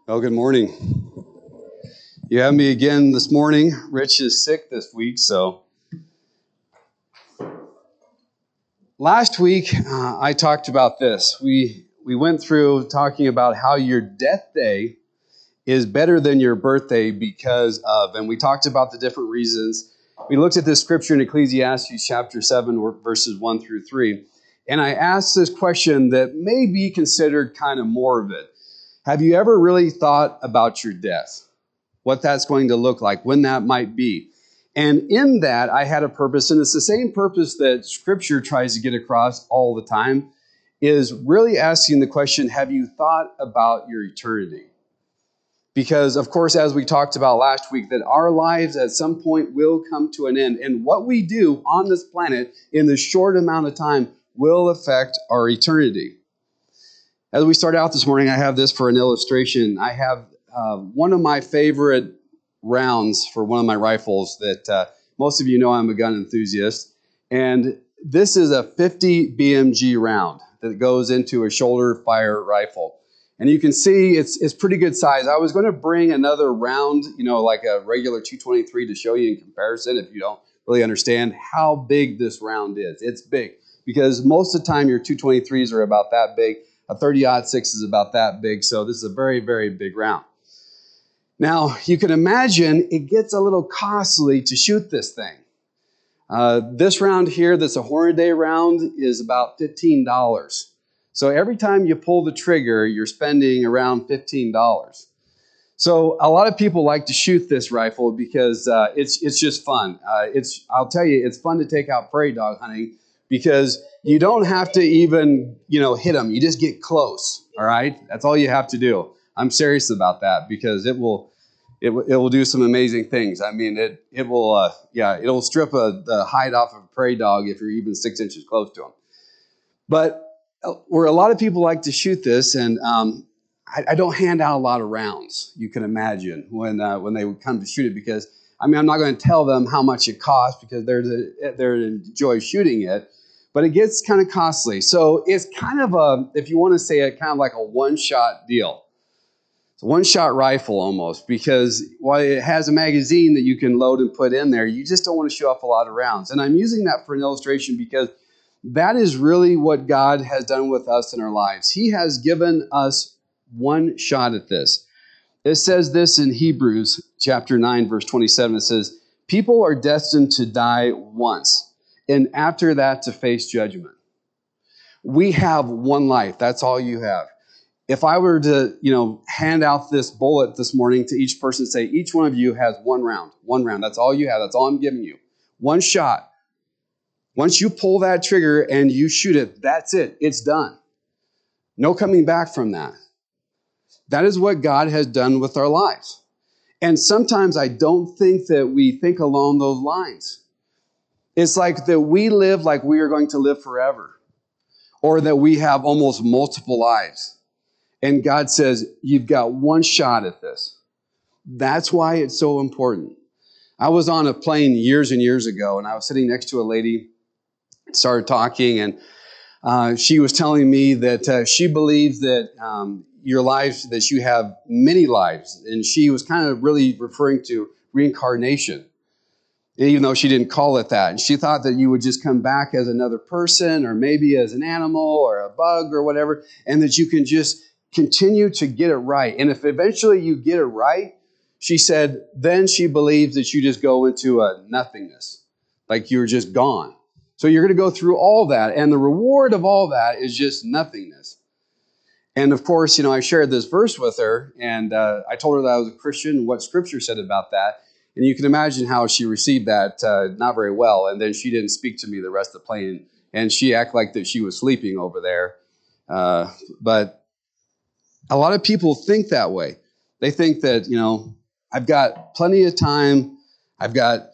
Well, good morning. You have me again this morning. Rich is sick this week, so. Last week, I talked about this. We went through talking about how your death day is better than your birthday because of, and we talked about the different reasons. We looked at this scripture in Ecclesiastes chapter 7, verses 1 through 3, and I asked this question that may be considered kind of morbid. Have you ever really thought about your death? What that's going to look like, when that might be. And in that, I had a purpose, and it's the same purpose that Scripture tries to get across all the time, is really asking the question, have you thought about your eternity? Because, of course, as we talked about last week, that our lives at some point will come to an end, and what we do on this planet in this short amount of time will affect our eternity. As we start out this morning, I have this for an illustration. I have one of my favorite rounds for one of my rifles that most of you know I'm a gun enthusiast. And this is a 50 BMG round that goes into a shoulder fire rifle. And you can see it's pretty good size. I was going to bring another round, like a regular 223 to show you in comparison if you don't really understand how big this round is. It's big because most of the time your 223s are about that big. A 30-06 is about that big. So this is a very, very big round. Now, you can imagine it gets a little costly to shoot this thing. This round here, that's a Hornady round, is about $15. So every time you pull the trigger, you're spending around $15. So a lot of people like to shoot this rifle because it's just fun. I'll tell you, it's fun to take out prairie dog hunting because you don't have to even, hit them. You just get close, all right? That's all you have to do. I'm serious about that because it will do some amazing things. I mean, it'll strip the hide off of a prairie dog if you're even 6 inches close to them. But where a lot of people like to shoot this, and I don't hand out a lot of rounds, you can imagine, when they would come to shoot it because, I'm not going to tell them how much it costs because they're to enjoy shooting it, but it gets kind of costly. So it's kind of if you want to say it, kind of like a one-shot deal. It's a one-shot rifle almost because while it has a magazine that you can load and put in there, you just don't want to show off a lot of rounds. And I'm using that for an illustration because that is really what God has done with us in our lives. He has given us one shot at this. It says this in Hebrews chapter 9, verse 27. It says, people are destined to die once, and after that to face judgment. We have one life. That's all you have. If I were to, hand out this bullet this morning to each person, say each one of you has one round. That's all you have. That's all I'm giving you. One shot. Once you pull that trigger and you shoot it, that's it. It's done. No coming back from that. That is what God has done with our lives. And sometimes I don't think that we think along those lines. It's like that we live like we are going to live forever, or that we have almost multiple lives. And God says, you've got one shot at this. That's why it's so important. I was on a plane years and years ago, and I was sitting next to a lady, started talking, and she was telling me that she believes that your lives, that you have many lives. And she was kind of really referring to reincarnation, even though she didn't call it that. And she thought that you would just come back as another person, or maybe as an animal or a bug or whatever, and that you can just continue to get it right. And if eventually you get it right, she said, then she believes that you just go into a nothingness, like you're just gone. So you're going to go through all that, and the reward of all that is just nothingness. And of course, I shared this verse with her, and I told her that I was a Christian and what Scripture said about that. And you can imagine how she received that not very well. And then she didn't speak to me the rest of the plane, and she acted like that she was sleeping over there. But a lot of people think that way. They think that, I've got plenty of time. I've got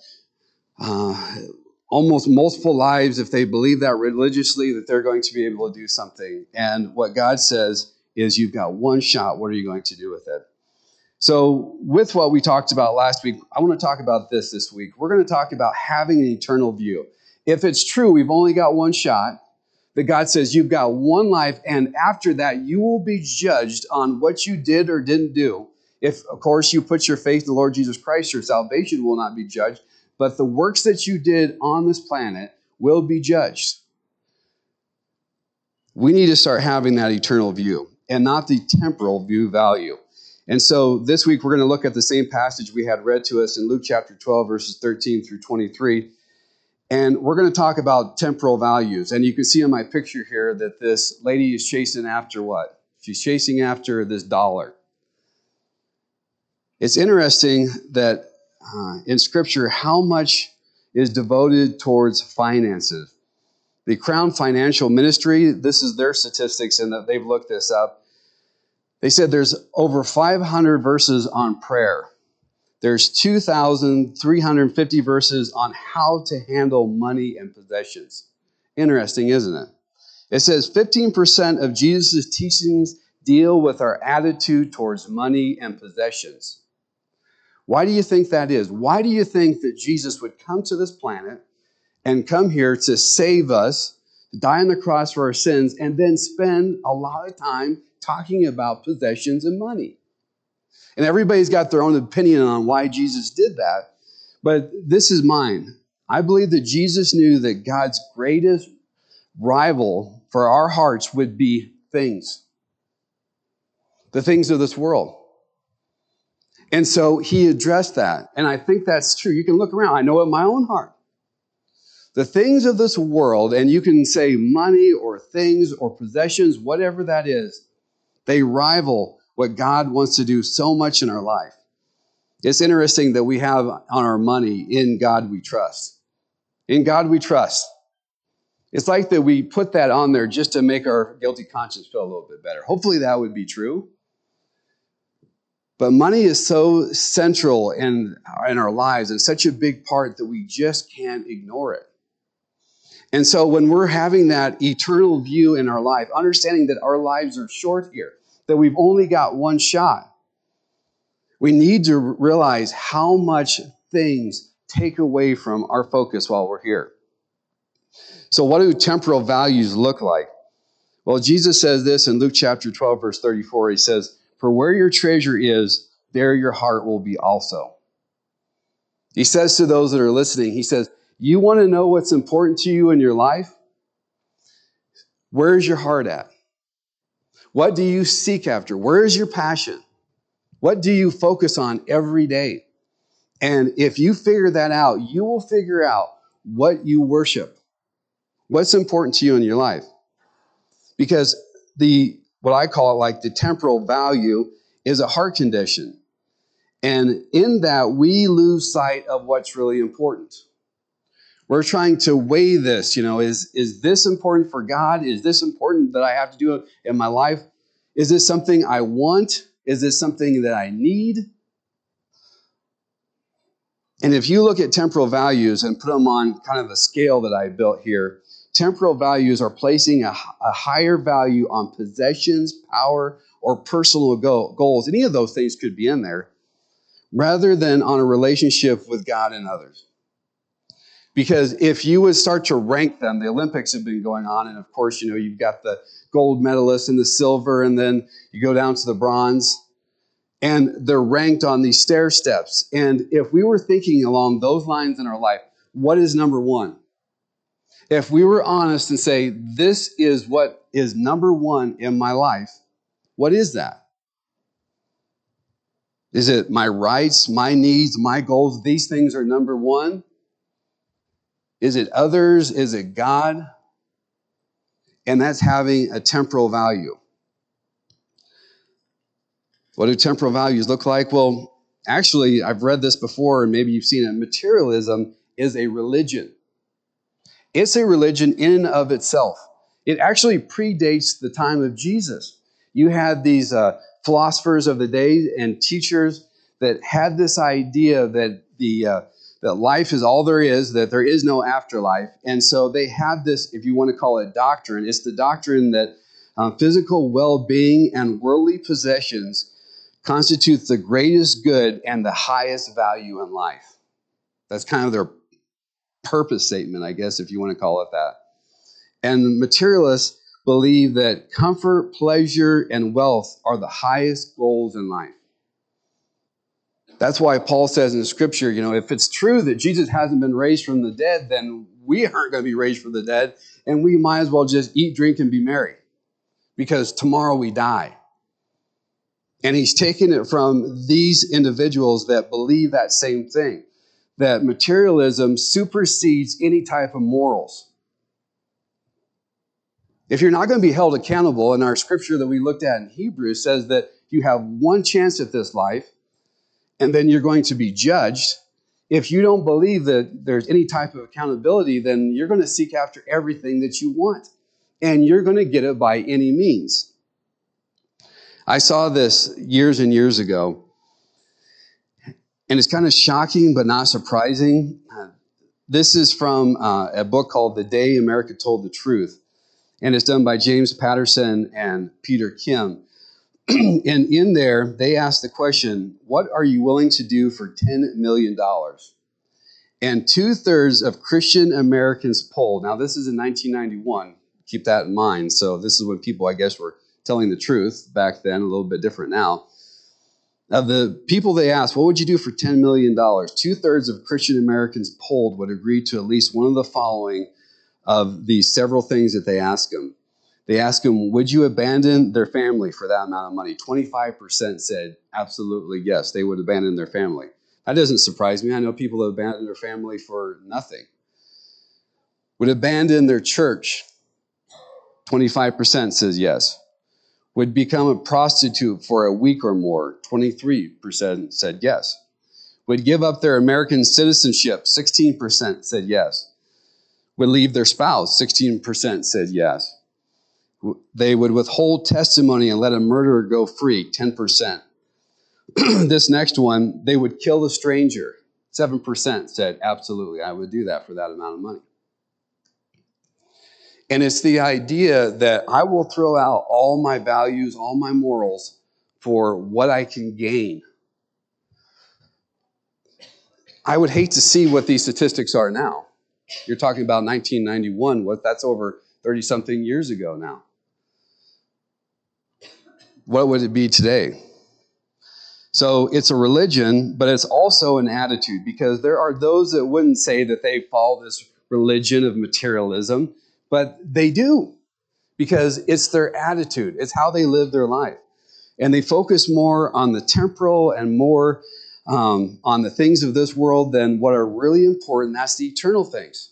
almost multiple lives. If they believe that religiously, that they're going to be able to do something. And what God says is, you've got one shot. What are you going to do with it? So with what we talked about last week, I want to talk about this week. We're going to talk about having an eternal view. If it's true, we've only got one shot, that God says you've got one life, and after that, you will be judged on what you did or didn't do. If, of course, you put your faith in the Lord Jesus Christ, your salvation will not be judged, but the works that you did on this planet will be judged. We need to start having that eternal view and not the temporal view value. And so this week, we're going to look at the same passage we had read to us in Luke chapter 12, verses 13 through 23. And we're going to talk about temporal values. And you can see in my picture here that this lady is chasing after what? She's chasing after this dollar. It's interesting that in Scripture, how much is devoted towards finances. The Crown Financial Ministry, this is their statistics, and they've looked this up. They said there's over 500 verses on prayer. There's 2,350 verses on how to handle money and possessions. Interesting, isn't it? It says 15% of Jesus' teachings deal with our attitude towards money and possessions. Why do you think that is? Why do you think that Jesus would come to this planet and come here to save us, die on the cross for our sins, and then spend a lot of time talking about possessions and money? And everybody's got their own opinion on why Jesus did that. But this is mine. I believe that Jesus knew that God's greatest rival for our hearts would be things. The things of this world. And so he addressed that. And I think that's true. You can look around. I know in my own heart. The things of this world, and you can say money or things or possessions, whatever that is, they rival what God wants to do so much in our life. It's interesting that we have on our money, in God we trust. In God we trust. It's like that we put that on there just to make our guilty conscience feel a little bit better. Hopefully that would be true. But money is so central in our lives and such a big part that we just can't ignore it. And so when we're having that eternal view in our life, understanding that our lives are short here, that we've only got one shot, we need to realize how much things take away from our focus while we're here. So what do temporal values look like? Well, Jesus says this in Luke chapter 12, verse 34. He says, "For where your treasure is, there your heart will be also." He says to those that are listening, he says, you want to know what's important to you in your life? Where's your heart at? What do you seek after? Where is your passion? What do you focus on every day? And if you figure that out, you will figure out what you worship. What's important to you in your life? Because what I call it, like the temporal value, is a heart condition. And in that, we lose sight of what's really important. We're trying to weigh this, is this important for God? Is this important that I have to do in my life? Is this something I want? Is this something that I need? And if you look at temporal values and put them on kind of the scale that I built here, temporal values are placing a higher value on possessions, power, or personal goals. Any of those things could be in there, rather than on a relationship with God and others. Because if you would start to rank them, the Olympics have been going on, and of course, you've got the gold medalists and the silver, and then you go down to the bronze, and they're ranked on these stair steps. And if we were thinking along those lines in our life, what is number one? If we were honest and say, this is what is number one in my life, what is that? Is it my rights, my needs, my goals? These things are number one? Is it others? Is it God? And that's having a temporal value. What do temporal values look like? Well, actually, I've read this before, and maybe you've seen it. Materialism is a religion. It's a religion in and of itself. It actually predates the time of Jesus. You had these philosophers of the day and teachers that had this idea that that life is all there is, that there is no afterlife. And so they had this, if you want to call it doctrine, it's the doctrine that physical well-being and worldly possessions constitutes the greatest good and the highest value in life. That's kind of their purpose statement, I guess, if you want to call it that. And materialists believe that comfort, pleasure, and wealth are the highest goals in life. That's why Paul says in Scripture, if it's true that Jesus hasn't been raised from the dead, then we aren't going to be raised from the dead, and we might as well just eat, drink, and be merry, because tomorrow we die. And he's taken it from these individuals that believe that same thing, that materialism supersedes any type of morals. If you're not going to be held accountable, and our scripture that we looked at in Hebrews says that you have one chance at this life, and then you're going to be judged. If you don't believe that there's any type of accountability, then you're going to seek after everything that you want, and you're going to get it by any means. I saw this years and years ago, and it's kind of shocking but not surprising. This is from a book called The Day America Told the Truth, and it's done by James Patterson and Peter Kim. And in there, they asked the question, what are you willing to do for $10 million? And 2/3 of Christian Americans polled. Now, this is in 1991. Keep that in mind. So this is when people, I guess, were telling the truth back then, a little bit different now. Of the people they asked, what would you do for $10 million? 2/3 of Christian Americans polled would agree to at least one of the following of these several things that they asked them. They asked them, would you abandon their family for that amount of money? 25% said absolutely yes, they would abandon their family. That doesn't surprise me. I know people that abandon their family for nothing. Would abandon their church? 25% says yes. Would become a prostitute for a week or more? 23% said yes. Would give up their American citizenship? 16% said yes. Would leave their spouse? 16% said yes. They would withhold testimony and let a murderer go free? 10%. This next one, they would kill a stranger. 7% said, absolutely, I would do that for that amount of money. And it's the idea that I will throw out all my values, all my morals for what I can gain. I would hate to see what these statistics are now. You're talking about 1991. That's over 30-something years ago now. What would it be today? So it's a religion, but it's also an attitude, because there are those that wouldn't say that they follow this religion of materialism, but they do, because it's their attitude. It's how they live their life. And they focus more on the temporal and more on the things of this world than what are really important. That's the eternal things.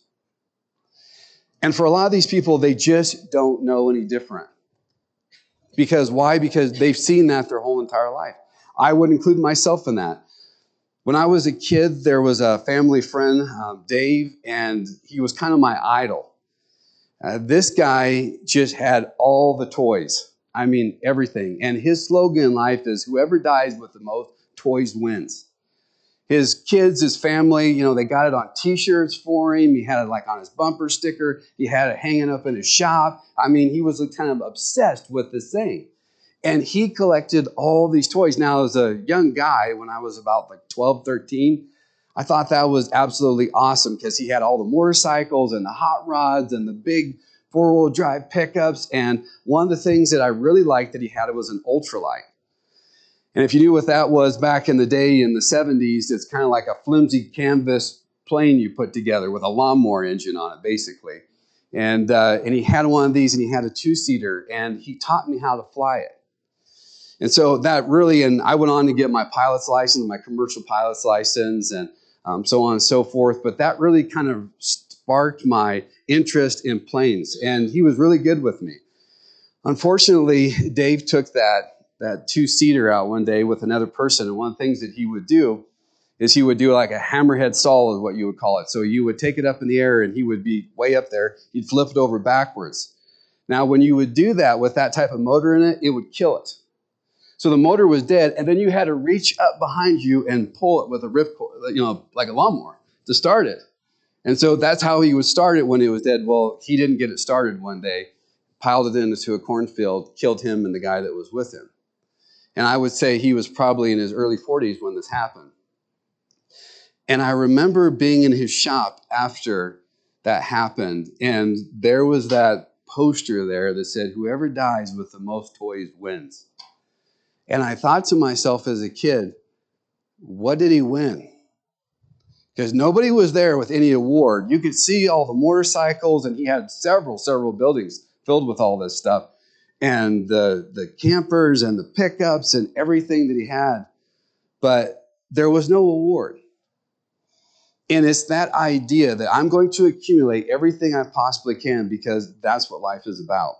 And for a lot of these people, they just don't know any different. Because why? Because they've seen that their whole entire life. I would include myself in that. When I was a kid, there was a family friend, Dave, and he was kind of my idol. This guy just had all the toys. I mean, everything. And his slogan in life is, whoever dies with the most toys wins. His kids, his family, they got it on T-shirts for him. He had it like on his bumper sticker. He had it hanging up in his shop. I mean, he was kind of obsessed with this thing. And he collected all these toys. Now, as a young guy, when I was about like 12, 13, I thought that was absolutely awesome, because he had all the motorcycles and the hot rods and the big four-wheel drive pickups. And one of the things that I really liked that he had was an ultralight. And if you knew what that was back in the day in the 70s, it's kind of like a flimsy canvas plane you put together with a lawnmower engine on it, basically. And he had one of these, and he had a 2-seater, and he taught me how to fly it. And so that really, and I went on to get my pilot's license, my commercial pilot's license, and so on and so forth. But that really kind of sparked my interest in planes, and he was really good with me. Unfortunately, Dave took that 2-seater out one day with another person, and one of the things that he would do is he would do like a hammerhead stall, is what you would call it. So you would take it up in the air, and he would be way up there. You'd flip it over backwards. Now, when you would do that with that type of motor in it, it would kill it. So the motor was dead, and then you had to reach up behind you and pull it with a ripcord, like a lawnmower, to start it. And so that's how he would start it when it was dead. Well, he didn't get it started one day, piled it into a cornfield, killed him and the guy that was with him. And I would say he was probably in his early 40s when this happened. And I remember being in his shop after that happened. And there was that poster there that said, whoever dies with the most toys wins. And I thought to myself as a kid, what did he win? Because nobody was there with any award. You could see all the motorcycles, and he had several buildings filled with all this stuff. And the campers and the pickups and everything that he had. But there was no award. And it's that idea that I'm going to accumulate everything I possibly can because that's what life is about.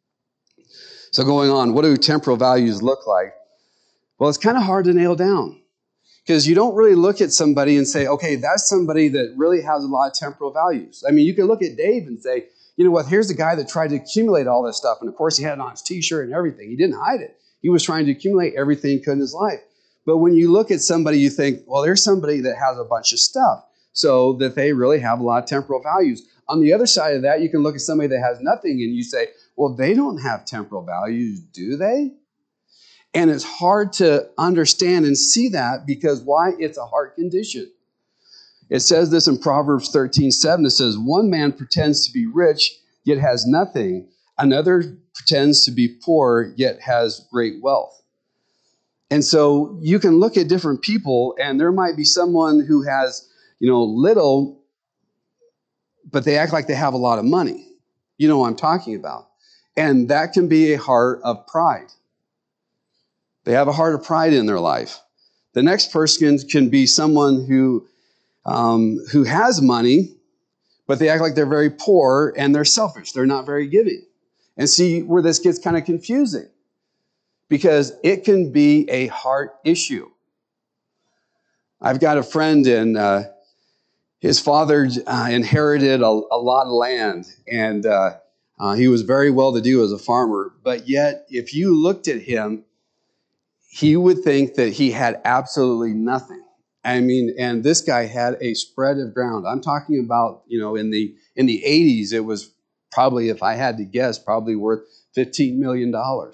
So going on, what do temporal values look like? Well, it's kind of hard to nail down because you don't really look at somebody and say, okay, that's somebody that really has a lot of temporal values. I mean, you can look at Dave and say, you know what, here's the guy that tried to accumulate all this stuff. And of course, he had it on his t-shirt and everything. He didn't hide it. He was trying to accumulate everything he could in his life. But when you look at somebody, you think, well, there's somebody that has a bunch of stuff so that they really have a lot of temporal values. On the other side of that, you can look at somebody that has nothing and you say, well, they don't have temporal values, do they? And it's hard to understand and see that because why? It's a heart condition. It says this in Proverbs 13:7. It says, one man pretends to be rich, yet has nothing. Another pretends to be poor, yet has great wealth. And so you can look at different people, and there might be someone who has, little, but they act like they have a lot of money. You know what I'm talking about. And that can be a heart of pride. They have a heart of pride in their life. The next person can be someone who has money, but they act like they're very poor and they're selfish. They're not very giving. And see where this gets kind of confusing because it can be a heart issue. I've got a friend and his father inherited a lot of land and he was very well-to-do as a farmer. But yet, if you looked at him, he would think that he had absolutely nothing. I mean, and this guy had a spread of ground. I'm talking about, in the 80s, it was probably, if I had to guess, probably worth $15 million.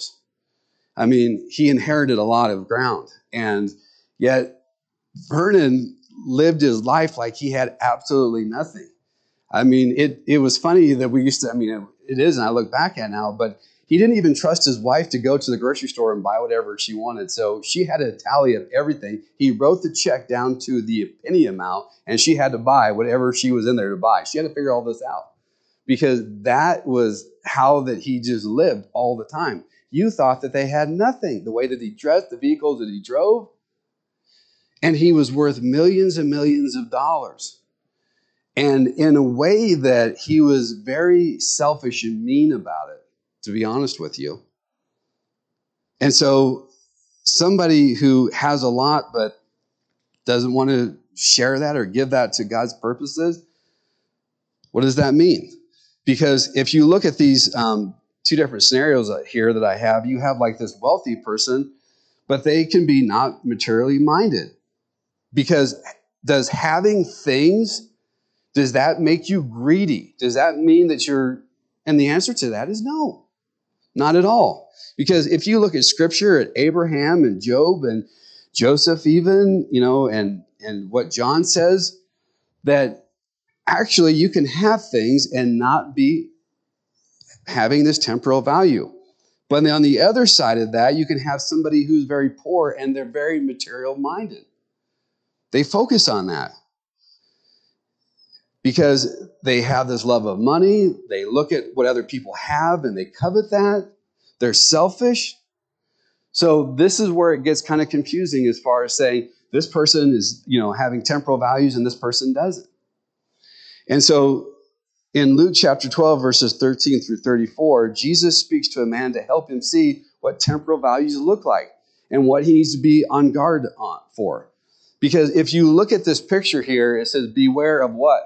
I mean, he inherited a lot of ground. And yet, Vernon lived his life like he had absolutely nothing. I mean, it was funny that we used to, it is, and I look back at now, but he didn't even trust his wife to go to the grocery store and buy whatever she wanted. So she had a tally of everything. He wrote the check down to the penny amount, and she had to buy whatever she was in there to buy. She had to figure all this out because that was how that he just lived all the time. You thought that they had nothing. The way that he dressed, the vehicles that he drove, and he was worth millions and millions of dollars. And in a way that he was very selfish and mean about it, to be honest with you. And so somebody who has a lot but doesn't want to share that or give that to God's purposes, what does that mean? Because if you look at these two different scenarios here that I have, you have like this wealthy person, but they can be not materially minded. Because does having things, does that make you greedy? Does that mean that you're, and the answer to that is no. Not at all. Because if you look at Scripture, at Abraham and Job and Joseph even, and what John says, that actually you can have things and not be having this temporal value. But on the other side of that, you can have somebody who's very poor and they're very material minded. They focus on that because they have this love of money. They look at what other people have and they covet that. They're selfish. So this is where it gets kind of confusing as far as saying this person is, having temporal values and this person doesn't. And so in Luke chapter 12, verses 13 through 34, Jesus speaks to a man to help him see what temporal values look like and what he needs to be on guard for. Because if you look at this picture here, it says, beware of what?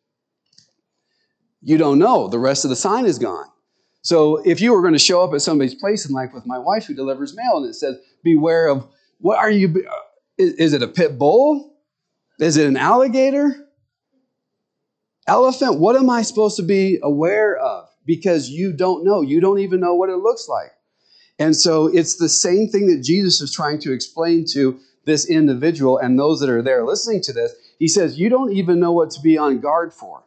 You don't know. The rest of the sign is gone. So if you were going to show up at somebody's place, and like with my wife who delivers mail, and it says, beware of, what are you, is it a pit bull? Is it an alligator? Elephant? What am I supposed to be aware of? Because you don't know. You don't even know what it looks like. And so it's the same thing that Jesus is trying to explain to this individual and those that are there listening to this. He says, you don't even know what to be on guard for.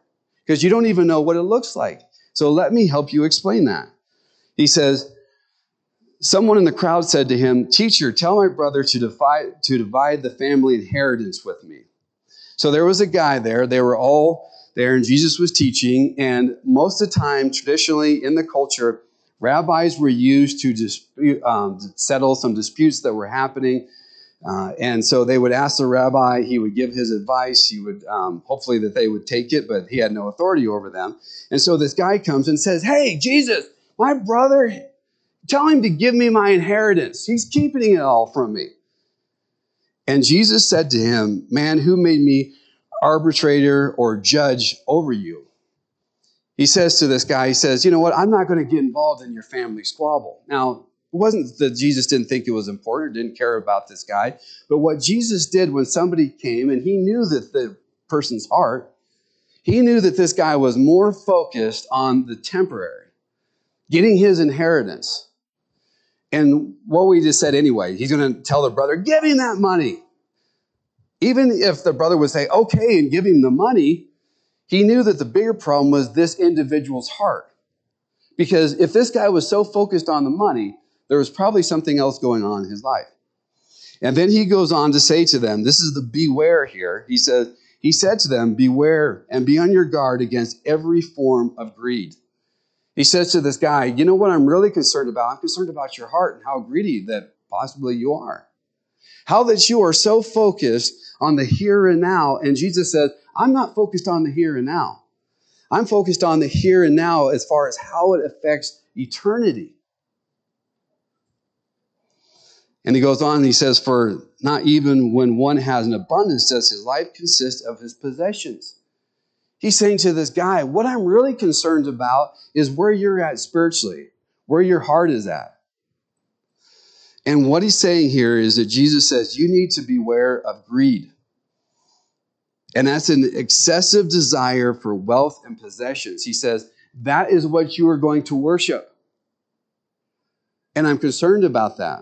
because you don't even know what it looks like. So let me help you explain that. He says, someone in the crowd said to him, "Teacher, tell my brother to divide the family inheritance with me." So there was a guy there. They were all there, and Jesus was teaching. And most of the time, traditionally in the culture, rabbis were used to settle some disputes that were happening. And so they would ask the rabbi, he would give his advice, he would hopefully that they would take it, but he had no authority over them. And so this guy comes and says, "Hey, Jesus, my brother, tell him to give me my inheritance. He's keeping it all from me." And Jesus said to him, "Man, who made me arbitrator or judge over you?" He says to this guy, he says, "You know what? I'm not going to get involved in your family squabble." Now, it wasn't that Jesus didn't think it was important or didn't care about this guy, but what Jesus did when somebody came and he knew that the person's heart, he knew that this guy was more focused on the temporary, getting his inheritance. And what we just said anyway, he's going to tell the brother, "Give him that money." Even if the brother would say, "Okay," and give him the money, he knew that the bigger problem was this individual's heart. Because if this guy was so focused on the money, there was probably something else going on in his life. And then he goes on to say to them, this is the beware here. He said to them, "Beware and be on your guard against every form of greed." He says to this guy, "You know what I'm really concerned about? I'm concerned about your heart and how greedy that possibly you are. How that you are so focused on the here and now." And Jesus says, "I'm not focused on the here and now. I'm focused on the here and now as far as how it affects eternity." And he goes on and he says, "For not even when one has an abundance does his life consist of his possessions." He's saying to this guy, what I'm really concerned about is where you're at spiritually, where your heart is at. And what he's saying here is that Jesus says you need to beware of greed. And that's an excessive desire for wealth and possessions. He says that is what you are going to worship. And I'm concerned about that.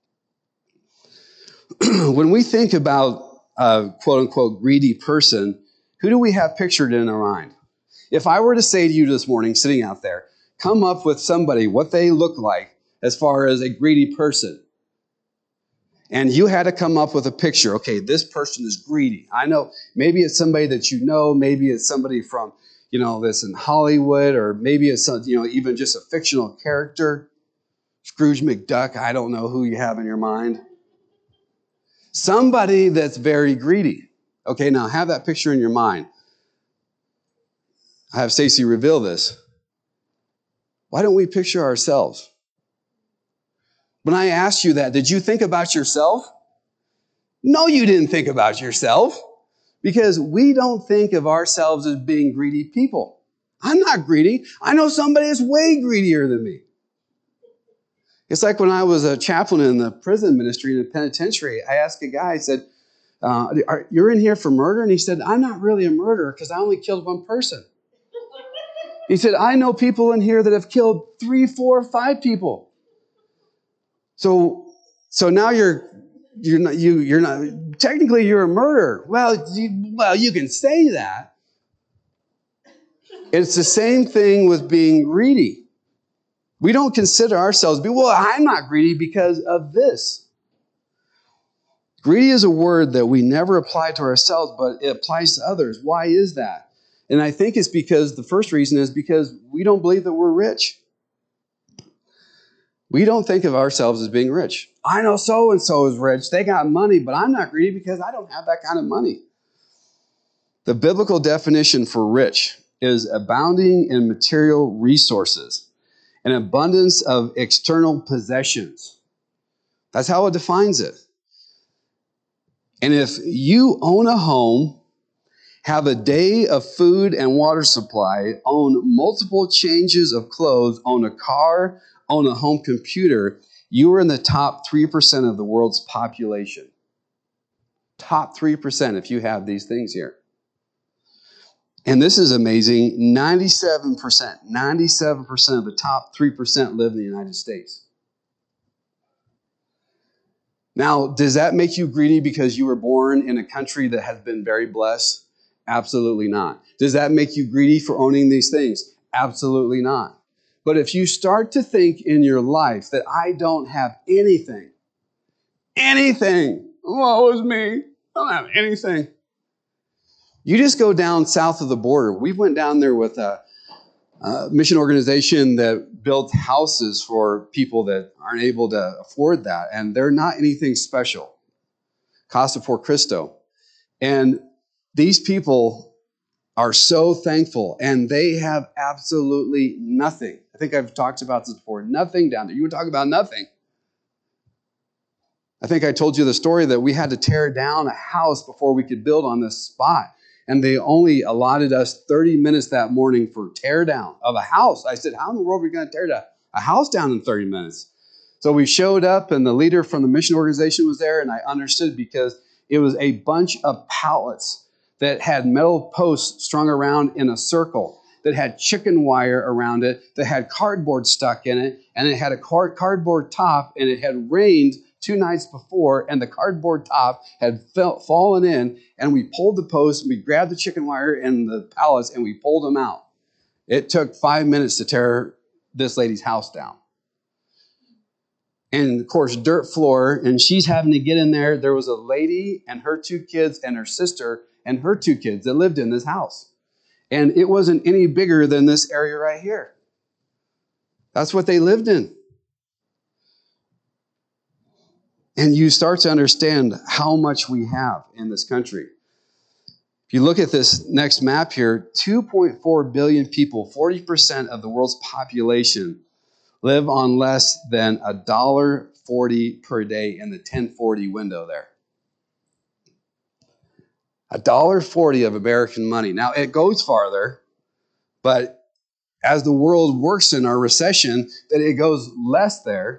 When we think about a quote-unquote greedy person, who do we have pictured in our mind? If I were to say to you this morning, sitting out there, come up with somebody, what they look like as far as a greedy person, and you had to come up with a picture, okay, this person is greedy. I know, maybe it's somebody that you know, maybe it's somebody from, that's in Hollywood, or maybe it's, even just a fictional character, Scrooge McDuck, I don't know who you have in your mind. Somebody that's very greedy. Okay, now have that picture in your mind. I have Stacy reveal this. Why don't we picture ourselves? When I asked you that, did you think about yourself? No, you didn't think about yourself, because we don't think of ourselves as being greedy people. I'm not greedy. I know somebody that's way greedier than me. It's like when I was a chaplain in the prison ministry, in the penitentiary, I asked a guy, I said, "You're in here for murder?" And he said, "I'm not really a murderer because I only killed one person." He said, "I know people in here that have killed 3, 4, 5 people. So now you're not technically you're a murderer." Well, you can say that. It's the same thing with being greedy. We don't consider ourselves, I'm not greedy because of this. Greedy is a word that we never apply to ourselves, but it applies to others. Why is that? And I think it's because the first reason is because we don't believe that we're rich. We don't think of ourselves as being rich. I know so-and-so is rich. They got money, but I'm not greedy because I don't have that kind of money. The biblical definition for rich is abounding in material resources, an abundance of external possessions. That's how it defines it. And if you own a home, have a day of food and water supply, own multiple changes of clothes, own a car, own a home computer, you are in the top 3% of the world's population. Top 3% if you have these things here. And this is amazing. 97% of the top 3% live in the United States. Now, does that make you greedy because you were born in a country that has been very blessed Absolutely not. Does that make you greedy for owning these things? Absolutely not. But if you start to think in your life that I don't have anything, woe is me, I don't have anything. You just go down south of the border. We went down there with a mission organization that built houses for people that aren't able to afford that, and they're not anything special. Casa por Cristo. And these people are so thankful, and they have absolutely nothing. I think I've talked about this before. Nothing down there. You would talk about nothing. I think I told you the story that we had to tear down a house before we could build on this spot. And they only allotted us 30 minutes that morning for tear down of a house. I said, how in the world are we going to tear down a house down in 30 minutes? So we showed up, and the leader from the mission organization was there, and I understood because it was a bunch of pallets that had metal posts strung around in a circle, that had chicken wire around it, that had cardboard stuck in it, and it had a cardboard top, and it had rained 2 nights before, and the cardboard top had fallen in, and we pulled the post, we grabbed the chicken wire and the pallets, and we pulled them out. It took 5 minutes to tear this lady's house down. And of course, dirt floor, and she's having to get in there. There was a lady and her 2 kids and her sister and her 2 kids that lived in this house. And it wasn't any bigger than this area right here. That's what they lived in. And you start to understand how much we have in this country. If you look at this next map here, 2.4 billion people, 40% of the world's population, live on less than $1.40 per day in the 1040 window there. $1.40 of American money. Now, it goes farther, but as the world works in our recession, that it goes less there.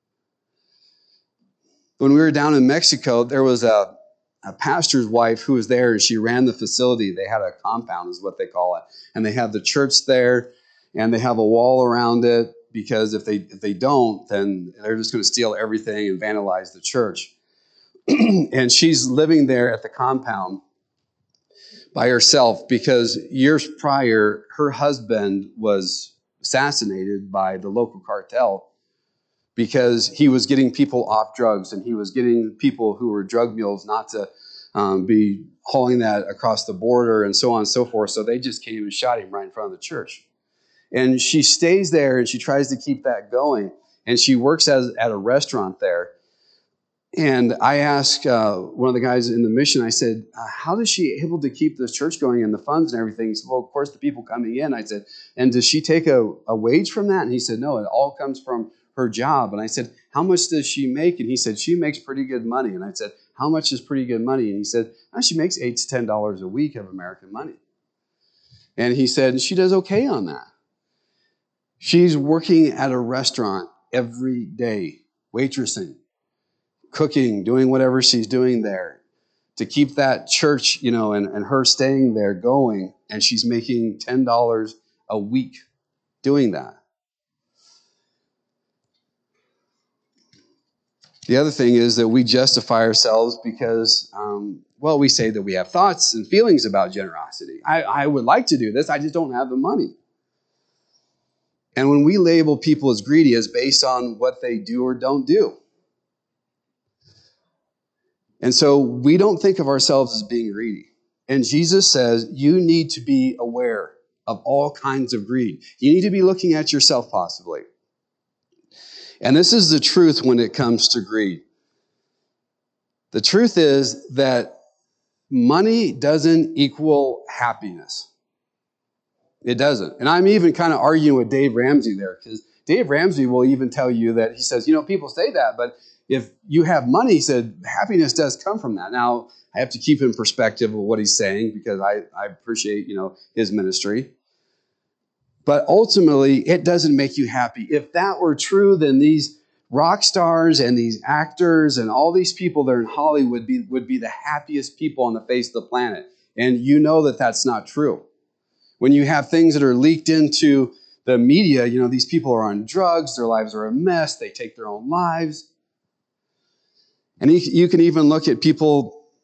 When we were down in Mexico, there was a pastor's wife who was there, and she ran the facility. They had a compound, is what they call it. And they have the church there, and they have a wall around it, because if they don't, then they're just going to steal everything and vandalize the church. And she's living there at the compound by herself because years prior, her husband was assassinated by the local cartel because he was getting people off drugs, and he was getting people who were drug mules not to be hauling that across the border and so on and so forth. So they just came and shot him right in front of the church. And she stays there, and she tries to keep that going. And she works at a restaurant there. And I asked one of the guys in the mission, I said, how is she able to keep this church going and the funds and everything? He said, well, of course, the people coming in. I said, and does she take a wage from that? And he said, no, it all comes from her job. And I said, how much does she make? And he said, she makes pretty good money. And I said, how much is pretty good money? And he said, oh, she makes $8 to $10 a week of American money. And he said, she does okay on that. She's working at a restaurant every day, waitressing, cooking, doing whatever she's doing there to keep that church, and her staying there going. And she's making $10 a week doing that. The other thing is that we justify ourselves because, we say that we have thoughts and feelings about generosity. I would like to do this. I just don't have the money. And when we label people as greedy, it's based on what they do or don't do. And so we don't think of ourselves as being greedy. And Jesus says you need to be aware of all kinds of greed. You need to be looking at yourself possibly. And this is the truth when it comes to greed. The truth is that money doesn't equal happiness. It doesn't. And I'm even kind of arguing with Dave Ramsey there, because Dave Ramsey will even tell you that he says, people say that, but if you have money, he said, happiness does come from that. Now, I have to keep in perspective of what he's saying because I appreciate, his ministry. But ultimately, it doesn't make you happy. If that were true, then these rock stars and these actors and all these people that are in Hollywood would be the happiest people on the face of the planet. And you know that that's not true. When you have things that are leaked into the media, these people are on drugs, their lives are a mess, they take their own lives. And you can even look at people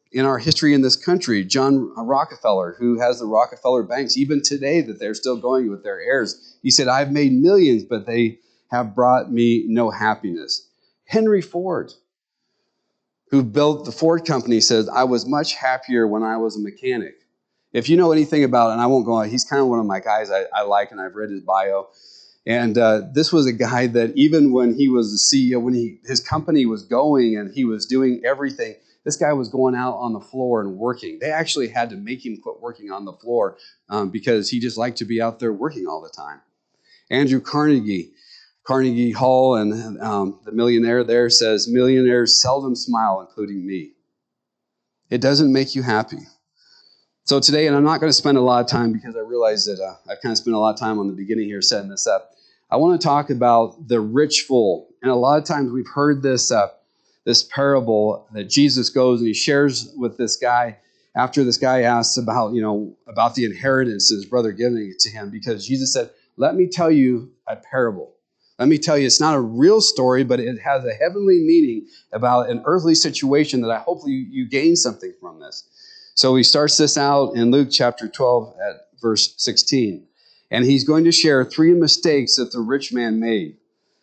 in our history in this country, John Rockefeller, who has the Rockefeller banks, even today that they're still going with their heirs, he said, I've made millions, but they have brought me no happiness. Henry Ford, who built the Ford company, says, I was much happier when I was a mechanic. If you know anything about, and I won't go on, he's kind of one of my guys I like, and I've read his bio. And this was a guy that even when he was the CEO, when his company was going and he was doing everything, this guy was going out on the floor and working. They actually had to make him quit working on the floor because he just liked to be out there working all the time. Andrew Carnegie Hall, and the millionaire there says, millionaires seldom smile, including me. It doesn't make you happy. So today, and I'm not going to spend a lot of time because I realize that I've kind of spent a lot of time on the beginning here setting this up. I want to talk about the rich fool. And a lot of times we've heard this parable that Jesus goes and he shares with this guy after this guy asks about the inheritance his brother giving it to him, because Jesus said, let me tell you a parable. Let me tell you, it's not a real story, but it has a heavenly meaning about an earthly situation that I hopefully you gain something from this. So he starts this out in Luke chapter 12 at verse 16. And he's going to share 3 mistakes that the rich man made.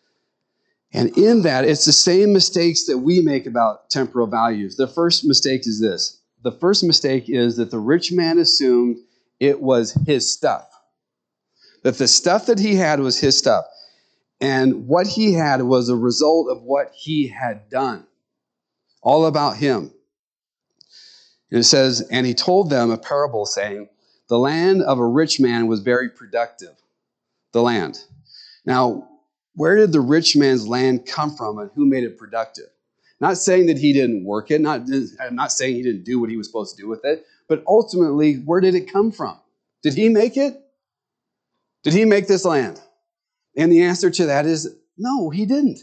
And in that, it's the same mistakes that we make about temporal values. The first mistake is this. The first mistake is that the rich man assumed it was his stuff. That the stuff that he had was his stuff. And what he had was a result of what he had done. All about him. And it says, and he told them a parable saying, the land of a rich man was very productive. The land. Now, where did the rich man's land come from and who made it productive? Not saying that he didn't work it. I'm not saying he didn't do what he was supposed to do with it. But ultimately, where did it come from? Did he make it? Did he make this land? And the answer to that is no, he didn't.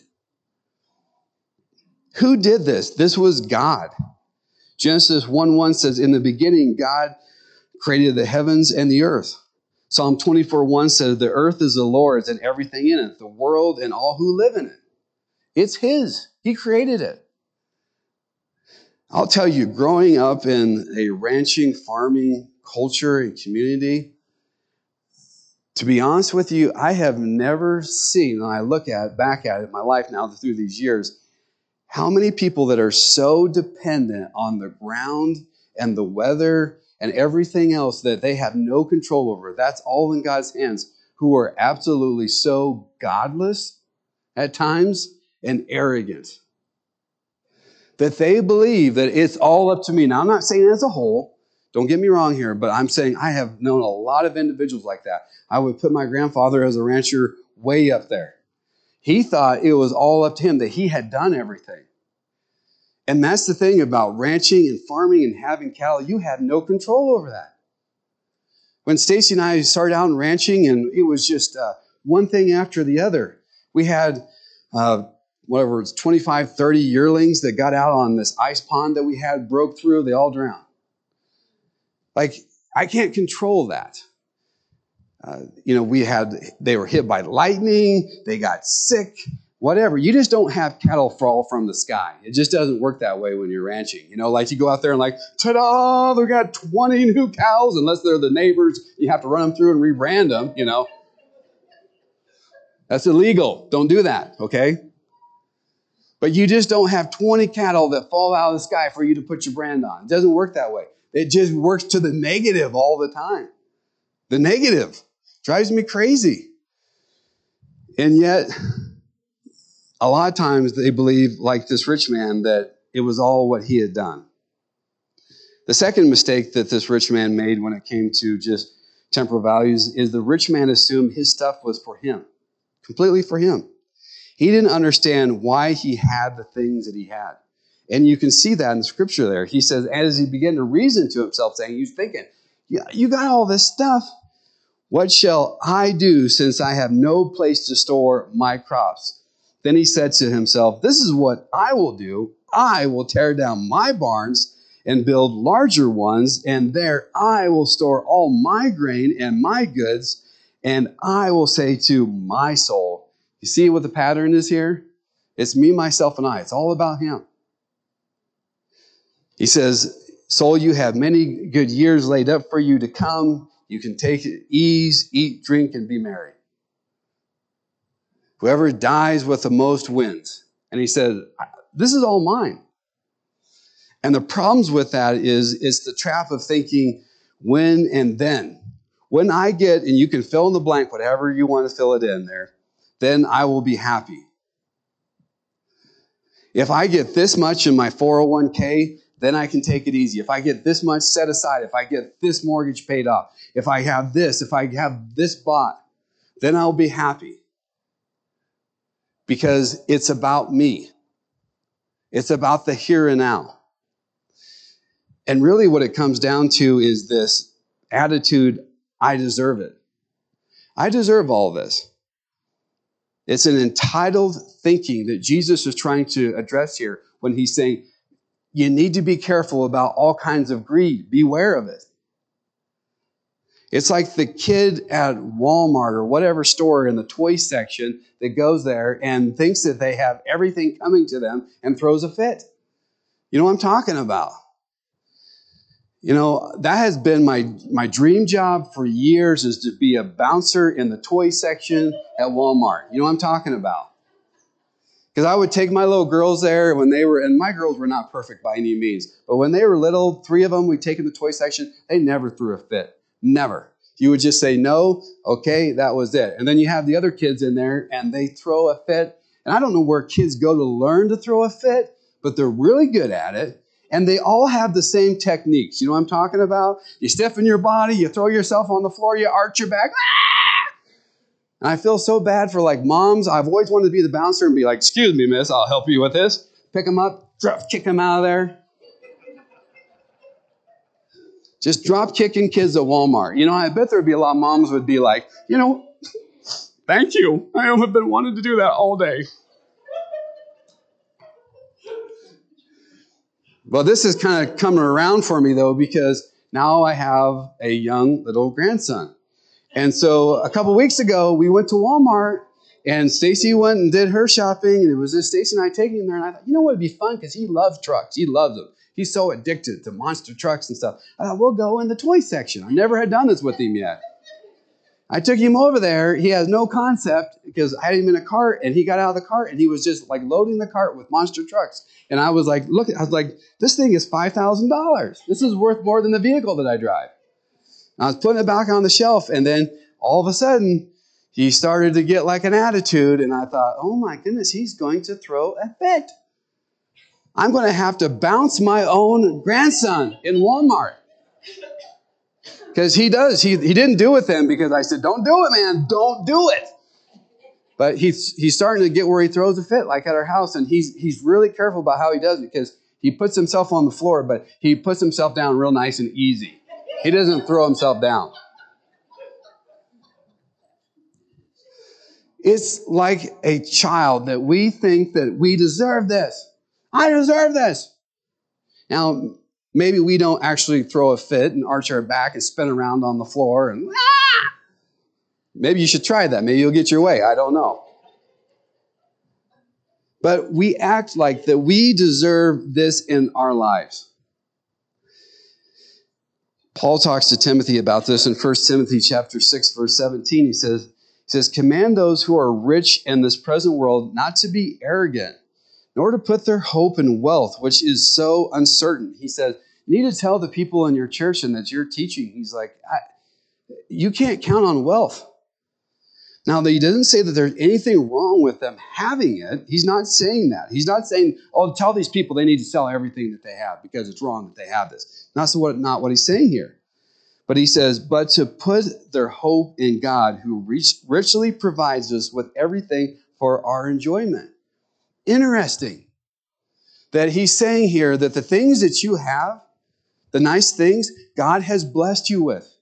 Who did this? This was God. Genesis 1:1 says, in the beginning, God created the heavens and the earth. Psalm 24:1 says, the earth is the Lord's and everything in it, the world and all who live in it. It's his. He created it. I'll tell you, growing up in a ranching, farming culture and community, to be honest with you, I have never seen, when I look back at it in my life now through these years, how many people that are so dependent on the ground and the weather and everything else that they have no control over. That's all in God's hands, who are absolutely so godless at times and arrogant that they believe that it's all up to me. Now, I'm not saying as a whole, don't get me wrong here, but I'm saying I have known a lot of individuals like that. I would put my grandfather as a rancher way up there. He thought it was all up to him, that he had done everything. And that's the thing about ranching and farming and having cattle. You have no control over that. When Stacy and I started out in ranching, and it was just one thing after the other. We had, 25, 30 yearlings that got out on this ice pond that we had, broke through, they all drowned. Like, I can't control that. They were hit by lightning, they got sick, whatever. You just don't have cattle fall from the sky. It just doesn't work that way when you're ranching. Like you go out there and like, ta-da, we got 20 new cows, unless they're the neighbors, you have to run them through and rebrand them, That's illegal. Don't do that, okay? But you just don't have 20 cattle that fall out of the sky for you to put your brand on. It doesn't work that way. It just works to the negative all the time. The negative drives me crazy. And yet, a lot of times they believe, like this rich man, that it was all what he had done. The second mistake that this rich man made when it came to just temporal values is the rich man assumed his stuff was for him, completely for him. He didn't understand why he had the things that he had. And you can see that in the scripture there. He says, as he began to reason to himself, saying, he's thinking, yeah, you got all this stuff. What shall I do since I have no place to store my crops? Then he said to himself, this is what I will do. I will tear down my barns and build larger ones, and there I will store all my grain and my goods, and I will say to my soul, you see what the pattern is here? It's me, myself, and I. It's all about him. He says, Soul, you have many good years laid up for you to come. You can take ease, eat, drink, and be merry. Whoever dies with the most wins. And he said, this is all mine. And the problems with that is it's the trap of thinking when and then. When I get, and you can fill in the blank, whatever you want to fill it in there, then I will be happy. If I get this much in my 401k, then I can take it easy. If I get this much set aside, if I get this mortgage paid off, if I have this bought, then I'll be happy. Because it's about me. It's about the here and now. And really what it comes down to is this attitude, I deserve it. I deserve all this. It's an entitled thinking that Jesus is trying to address here when he's saying, you need to be careful about all kinds of greed. Beware of it. It's like the kid at Walmart or whatever store in the toy section that goes there and thinks that they have everything coming to them and throws a fit. You know what I'm talking about? You know, that has been my dream job for years, is to be a bouncer in the toy section at Walmart. You know what I'm talking about? Because I would take my little girls there when they were, and my girls were not perfect by any means, but when they were little, 3 of them, we'd take in the toy section, they never threw a fit. Never. You would just say, no, okay, that was it. And then you have the other kids in there, and they throw a fit. And I don't know where kids go to learn to throw a fit, but they're really good at it. And they all have the same techniques. You know what I'm talking about? You stiffen your body, you throw yourself on the floor, you arch your back. And I feel so bad for like moms. I've always wanted to be the bouncer and be like, excuse me, miss, I'll help you with this. Pick them up, kick them out of there. Just drop kicking kids at Walmart. You know, I bet there'd be a lot of moms would be like, you know, thank you. I have been wanting to do that all day. Well, this is kind of coming around for me, though, because now I have a young little grandson. And so a couple weeks ago, we went to Walmart, and Stacy went and did her shopping, and it was just Stacy and I taking him there. And I thought, you know what would be fun? Because he loves trucks. He loves them. He's so addicted to monster trucks and stuff. I thought, we'll go in the toy section. I never had done this with him yet. I took him over there. He has no concept because I had him in a cart, and he got out of the cart, and he was just like loading the cart with monster trucks. And I was like, this thing is $5,000. This is worth more than the vehicle that I drive. And I was putting it back on the shelf, and then all of a sudden, he started to get like an attitude, and I thought, oh my goodness, he's going to throw a fit. I'm going to have to bounce my own grandson in Walmart. Because he does. He didn't do it then because I said, don't do it, man. Don't do it. But he's starting to get where he throws a fit, like at our house. And he's really careful about how he does it because he puts himself on the floor, but he puts himself down real nice and easy. He doesn't throw himself down. It's like a child that we think that we deserve this. I deserve this. Now, maybe we don't actually throw a fit and arch our back and spin around on the floor. And maybe you should try that. Maybe you'll get your way. I don't know. But we act like that we deserve this in our lives. Paul talks to Timothy about this in 1 Timothy chapter 6, verse 17. He says, command those who are rich in this present world not to be arrogant, nor to put their hope in wealth, which is so uncertain. He says, you need to tell the people in your church and that you're teaching. He's like, you can't count on wealth. Now, he doesn't say that there's anything wrong with them having it. He's not saying that. He's not saying, oh, tell these people they need to sell everything that they have because it's wrong that they have this. That's not what he's saying here. But he says, but to put their hope in God, who richly provides us with everything for our enjoyment. Interesting that he's saying here that the things that you have, the nice things, God has blessed you with.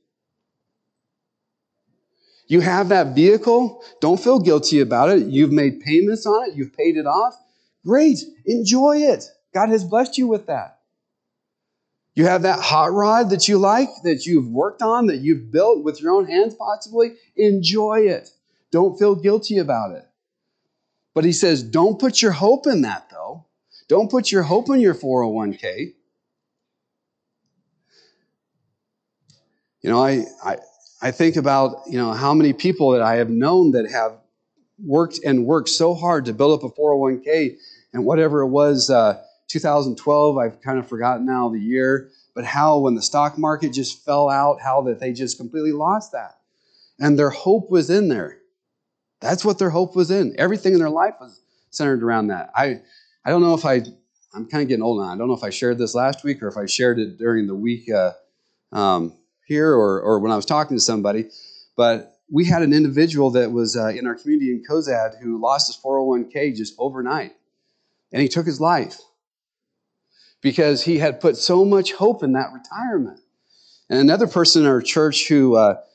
You have that vehicle. Don't feel guilty about it. You've made payments on it. You've paid it off. Great. Enjoy it. God has blessed you with that. You have that hot rod that you like, that you've worked on, that you've built with your own hands possibly. Enjoy it. Don't feel guilty about it. But he says, don't put your hope in that, though. Don't put your hope in your 401k. You know, I think about, how many people that I have known that have worked so hard to build up a 401k, and whatever it was, 2012, I've kind of forgotten now the year, but how when the stock market just fell out, how that they just completely lost that. And their hope was in there. That's what their hope was in. Everything in their life was centered around that. I don't know if I'm kind of getting old now. I don't know if I shared this last week or if I shared it during the week here or when I was talking to somebody, but we had an individual that was in our community in Cozad who lost his 401k just overnight, and he took his life because he had put so much hope in that retirement. And another person in our church who,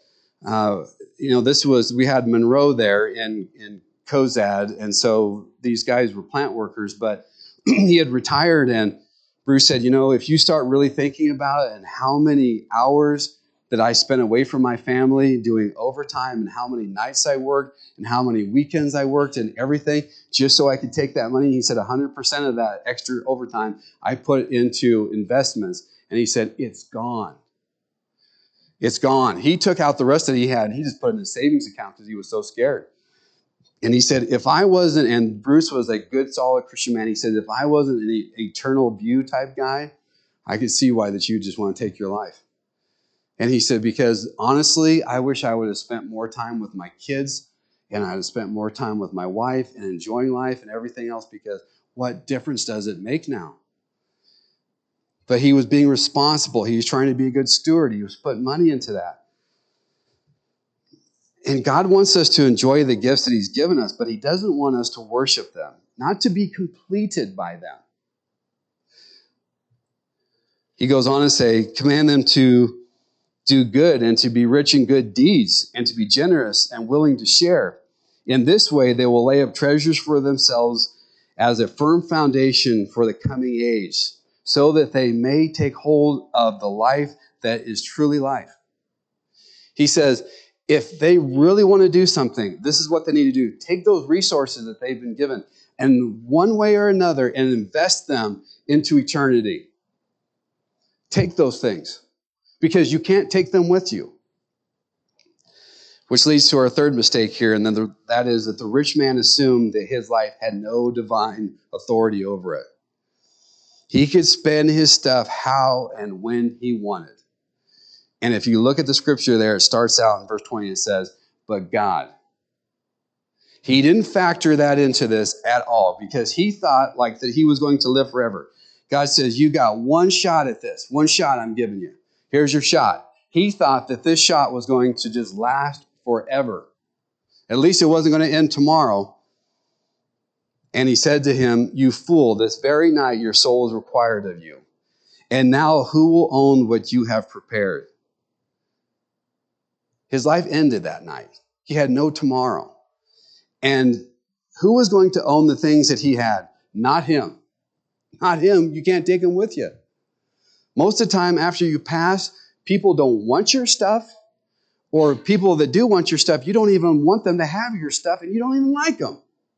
we had Monroe there in Cozad, and so these guys were plant workers, but he had retired, and Bruce said, if you start really thinking about it and how many hours that I spent away from my family doing overtime and how many nights I worked and how many weekends I worked and everything just so I could take that money. He said 100% of that extra overtime I put into investments. And he said, it's gone. It's gone. He took out the rest that he had and he just put it in a savings account because he was so scared. And he said, if I wasn't, and Bruce was a good, solid Christian man, he said, if I wasn't an eternal view type guy, I could see why that you just want to take your life. And he said, because honestly, I wish I would have spent more time with my kids and I'd have spent more time with my wife and enjoying life and everything else, because what difference does it make now? But he was being responsible. He was trying to be a good steward. He was putting money into that. And God wants us to enjoy the gifts that he's given us, but he doesn't want us to worship them, not to be completed by them. He goes on to say, command them to do good and to be rich in good deeds and to be generous and willing to share. In this way, they will lay up treasures for themselves as a firm foundation for the coming age, so that they may take hold of the life that is truly life. He says, if they really want to do something, this is what they need to do. Take those resources that they've been given and one way or another and invest them into eternity. Take those things, because you can't take them with you. Which leads to our third mistake here, and then that is that the rich man assumed that his life had no divine authority over it. He could spend his stuff how and when he wanted. And if you look at the scripture there, it starts out in verse 20, it says, but God. He didn't factor that into this at all, because he thought like that he was going to live forever. God says, you got one shot at this. One shot I'm giving you. Here's your shot. He thought that this shot was going to just last forever. At least it wasn't going to end tomorrow. And he said to him, you fool, this very night your soul is required of you. And now who will own what you have prepared? His life ended that night. He had no tomorrow. And who was going to own the things that he had? Not him. Not him. You can't take them with you. Most of the time after you pass, people don't want your stuff. Or people that do want your stuff, you don't even want them to have your stuff, and you don't even like them.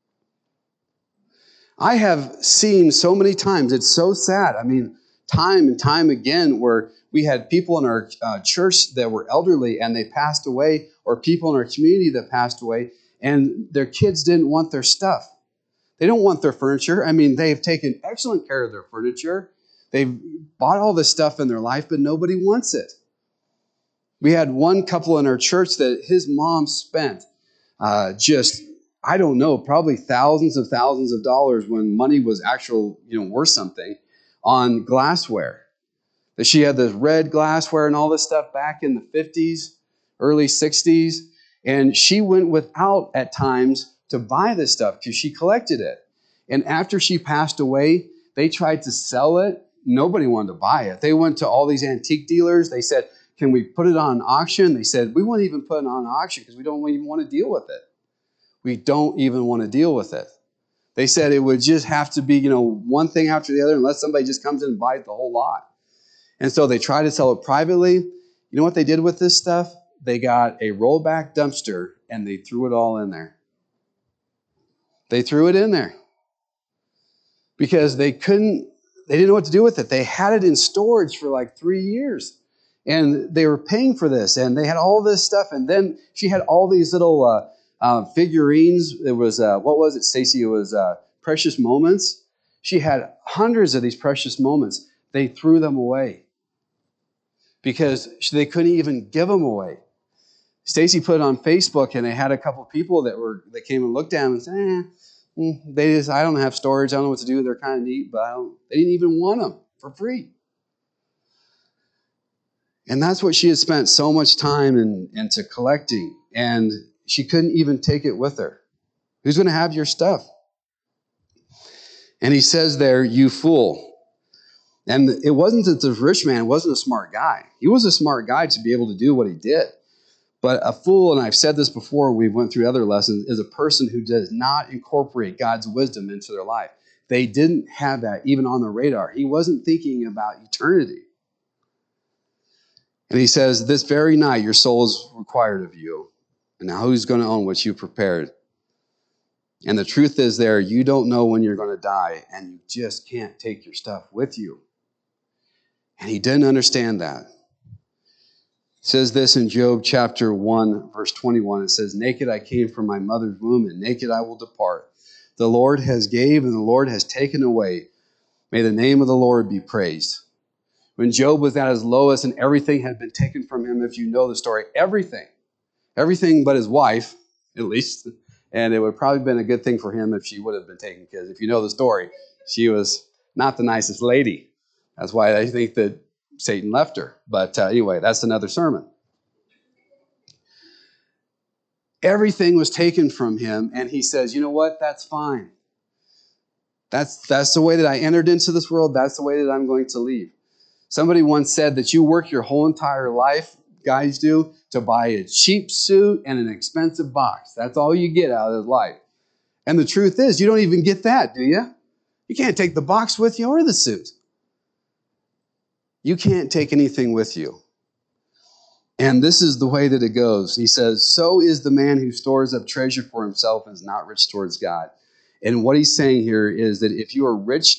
I have seen so many times, it's so sad. I mean, time and time again, where we had people in our church that were elderly and they passed away, or people in our community that passed away, and their kids didn't want their stuff. They don't want their furniture. I mean, they've taken excellent care of their furniture. They've bought all this stuff in their life, but nobody wants it. We had one couple in our church that his mom spent I don't know, probably thousands of dollars when money was worth something, on glassware. That she had this red glassware and all this stuff back in the 50s, early 60s, and she went without at times to buy this stuff because she collected it. And after she passed away, they tried to sell it. Nobody wanted to buy it. They went to all these antique dealers. They said, can we put it on auction? They said, we won't even put it on auction because we don't even want to deal with it. We don't even want to deal with it. They said it would just have to be, one thing after the other unless somebody just comes in and buys the whole lot. And so they tried to sell it privately. You know what they did with this stuff? They got a rollback dumpster and they threw it all in there. They threw it in there because they didn't know what to do with it. They had it in storage for like 3 years. And they were paying for this, and they had all this stuff. And then she had all these little figurines. It was, what was it, Stacy? It was Precious Moments. She had hundreds of these precious moments. They threw them away because they couldn't even give them away. Stacy put it on Facebook, and they had a couple people that came and looked at them and said, I don't have storage. I don't know what to do. They're kind of neat, but they didn't even want them for free. And that's what she had spent so much time into collecting, and she couldn't even take it with her. Who's going to have your stuff? And he says there, you fool. And it wasn't that the rich man wasn't a smart guy. He was a smart guy to be able to do what he did. But a fool, and I've said this before, we went through other lessons, is a person who does not incorporate God's wisdom into their life. They didn't have that even on the radar. He wasn't thinking about eternity. And he says, this very night your soul is required of you. And now who's going to own what you prepared? And the truth is there, you don't know when you're going to die, and you just can't take your stuff with you. And he didn't understand that. It says this in Job chapter 1, verse 21. It says, naked I came from my mother's womb, and naked I will depart. The Lord has gave, and the Lord has taken away. May the name of the Lord be praised. When Job was at his lowest and everything had been taken from him, if you know the story, everything but his wife, at least, and it would have probably been a good thing for him if she would have been taken, because if you know the story, she was not the nicest lady. That's why I think that Satan left her. But anyway, that's another sermon. Everything was taken from him, and he says, you know what? That's fine. That's the way that I entered into this world. That's the way that I'm going to leave. Somebody once said that you work your whole entire life, guys do, to buy a cheap suit and an expensive box. That's all you get out of life. And the truth is, you don't even get that, do you? You can't take the box with you or the suit. You can't take anything with you. And this is the way that it goes. He says, so is the man who stores up treasure for himself and is not rich towards God. And what he's saying here is that if you are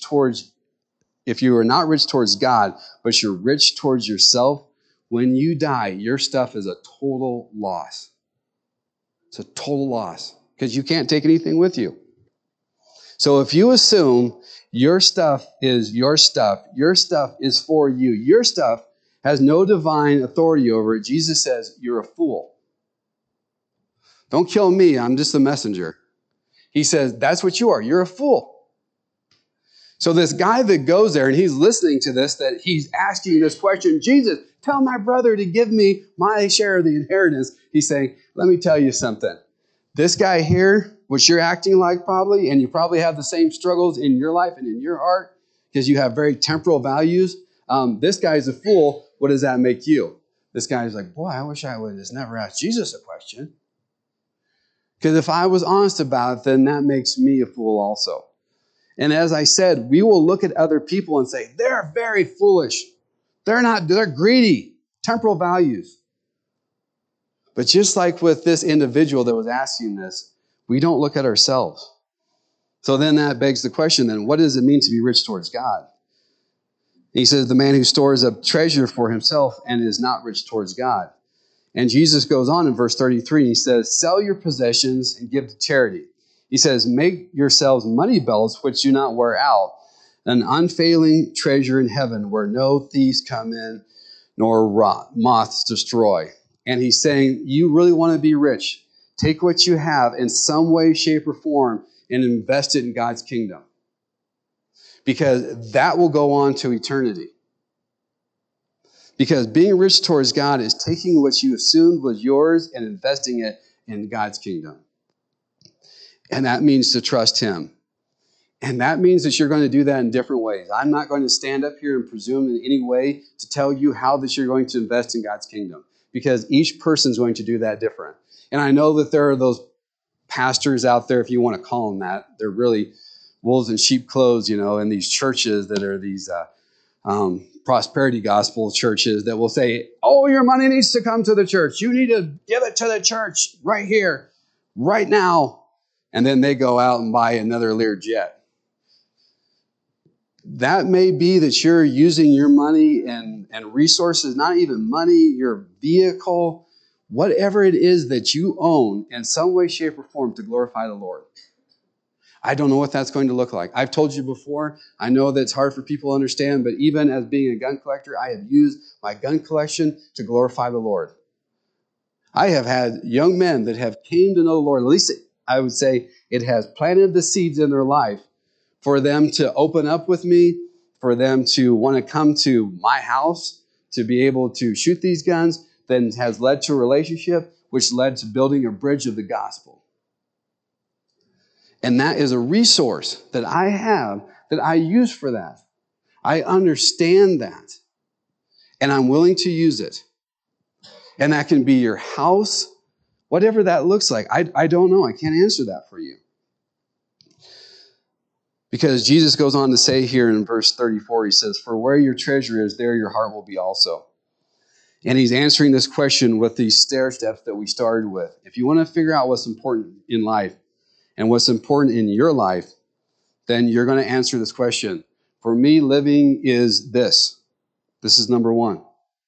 not rich towards God, but you're rich towards yourself, when you die, your stuff is a total loss. It's a total loss because you can't take anything with you. So if you assume your stuff is your stuff is for you, your stuff has no divine authority over it, Jesus says, you're a fool. Don't kill me, I'm just a messenger. He says, that's what you are. You're a fool. So this guy that goes there and he's listening to this, that he's asking this question, Jesus, tell my brother to give me my share of the inheritance. He's saying, let me tell you something. This guy here, what you're acting like probably, and you probably have the same struggles in your life and in your heart because you have very temporal values. This guy's a fool. What does that make you? This guy's like, boy, I wish I would just never ask Jesus a question. Because if I was honest about it, then that makes me a fool also. And as I said, we will look at other people and say, they're very foolish. They're greedy, temporal values. But just like with this individual that was asking this, we don't look at ourselves. So then that begs the question then, what does it mean to be rich towards God? He says, the man who stores up treasure for himself and is not rich towards God. And Jesus goes on in verse 33, and he says, sell your possessions and give to charity. He says, make yourselves money belts which do not wear out, an unfailing treasure in heaven where no thieves come in nor moths destroy. And he's saying, you really want to be rich. Take what you have in some way, shape, or form and invest it in God's kingdom. Because that will go on to eternity. Because being rich towards God is taking what you assumed was yours and investing it in God's kingdom. And that means to trust Him. And that means that you're going to do that in different ways. I'm not going to stand up here and presume in any way to tell you how that you're going to invest in God's kingdom. Because each person's going to do that different. And I know that there are those pastors out there, if you want to call them that. They're really wolves in sheep clothes, in these churches that are these prosperity gospel churches that will say, oh, your money needs to come to the church. You need to give it to the church right here, right now. And then they go out and buy another Learjet. That may be that you're using your money and and resources, not even money, your vehicle, whatever it is that you own in some way, shape, or form to glorify the Lord. I don't know what that's going to look like. I've told you before, I know that it's hard for people to understand, but even as being a gun collector, I have used my gun collection to glorify the Lord. I have had young men that have came to know the Lord. At least I would say it has planted the seeds in their life for them to open up with me, for them to want to come to my house, to be able to shoot these guns, then has led to a relationship, which led to building a bridge of the gospel. And that is a resource that I have that I use for that. I understand that. And I'm willing to use it. And that can be your house, whatever that looks like. I don't know. I can't answer that for you. Because Jesus goes on to say here in verse 34, he says, "For where your treasure is, there your heart will be also." And he's answering this question with these stair steps that we started with. If you want to figure out what's important in life and what's important in your life, then you're going to answer this question. For me, living is this. This is number one.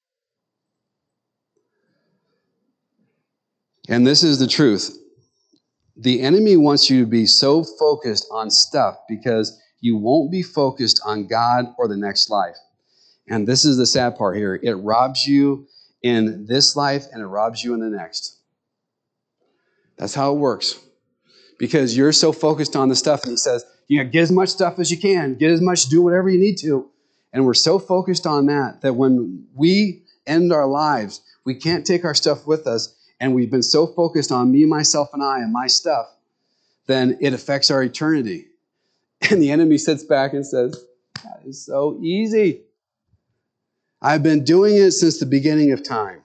And this is the truth. The enemy wants you to be so focused on stuff because you won't be focused on God or the next life. And this is the sad part here. It robs you in this life and it robs you in the next. That's how it works. Because you're so focused on the stuff, and he says, get as much stuff as you can, get as much, do whatever you need to. And we're so focused on that when we end our lives, we can't take our stuff with us, and we've been so focused on me, myself, and I, and my stuff, then it affects our eternity. And the enemy sits back and says, that is so easy. I've been doing it since the beginning of time.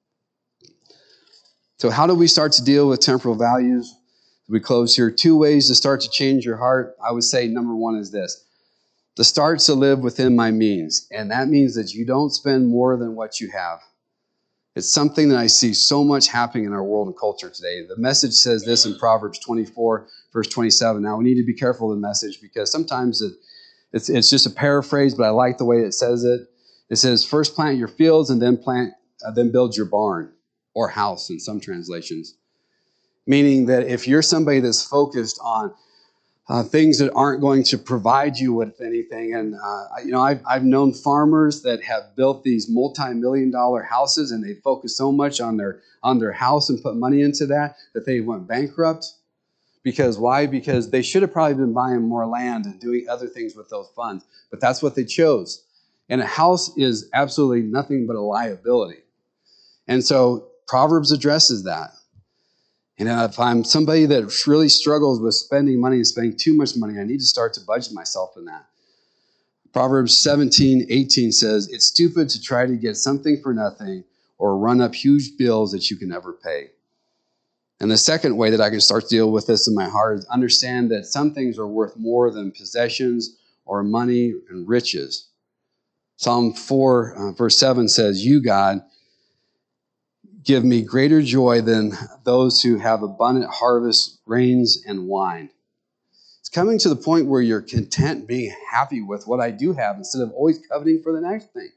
So how do we start to deal with temporal values? We close here. 2 ways to start to change your heart. I would say number one is this. To start to live within my means. And that means that you don't spend more than what you have. It's something that I see so much happening in our world and culture today. The message says this in Proverbs 24, verse 27. Now, we need to be careful of the message because sometimes it's just a paraphrase, but I like the way it says it. It says, first plant your fields and then build your barn or house in some translations. Meaning that if you're somebody that's focused on things that aren't going to provide you with anything, and I've known farmers that have built these multi-million-dollar houses, and they focus so much on their house and put money into that they went bankrupt. Because why? Because they should have probably been buying more land and doing other things with those funds, but that's what they chose. And a house is absolutely nothing but a liability. And so Proverbs addresses that. And if I'm somebody that really struggles with spending money and spending too much money, I need to start to budget myself in that. Proverbs 17:18 says, it's stupid to try to get something for nothing or run up huge bills that you can never pay. And the second way that I can start to deal with this in my heart is understand that some things are worth more than possessions or money and riches. Psalm 4, verse 7 says, you, God, give me greater joy than those who have abundant harvest, grains, and wine. It's coming to the point where you're content being happy with what I do have instead of always coveting for the next thing.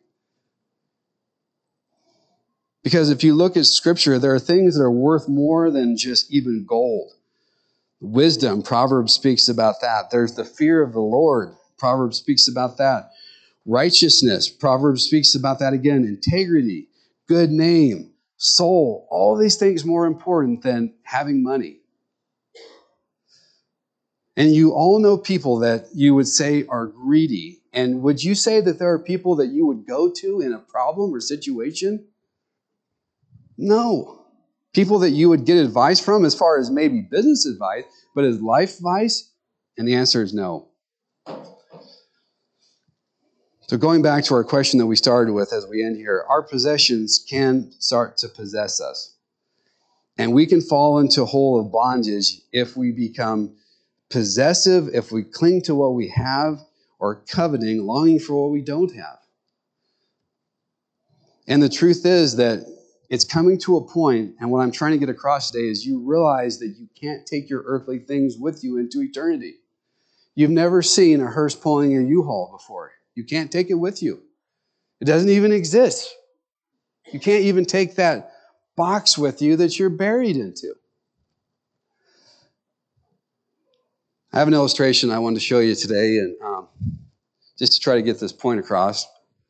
Because if you look at Scripture, there are things that are worth more than just even gold. Wisdom, Proverbs speaks about that. There's the fear of the Lord. Proverbs speaks about that. Righteousness, Proverbs speaks about that again. Integrity, good name, soul, all these things more important than having money. And you all know people that you would say are greedy. And would you say that there are people that you would go to in a problem or situation? No. People that you would get advice from as far as maybe business advice, but as life advice? And the answer is no. So going back to our question that we started with as we end here, our possessions can start to possess us. And we can fall into a hole of bondage if we become possessive, if we cling to what we have, or coveting, longing for what we don't have. And the truth is that it's coming to a point, and what I'm trying to get across today is you realize that you can't take your earthly things with you into eternity. You've never seen a hearse pulling a U-Haul before. You can't take it with you. It doesn't even exist. You can't even take that box with you that you're buried into. I have an illustration I wanted to show you today, and just to try to get this point across.